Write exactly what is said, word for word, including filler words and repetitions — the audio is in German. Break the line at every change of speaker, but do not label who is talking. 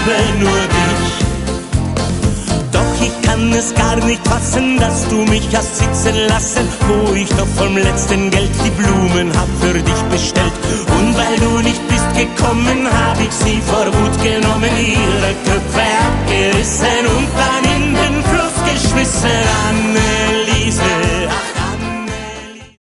liebe nur dich. Doch ich kann es gar nicht fassen, dass du mich hast sitzen lassen, wo ich doch vom letzten Geld die Blumen hab für dich bestellt. Und weil du nicht bist gekommen, hab ich sie vor Wut genommen, ihre Köpfe abgerissen und dann in den Fluss geschmissen. Anne,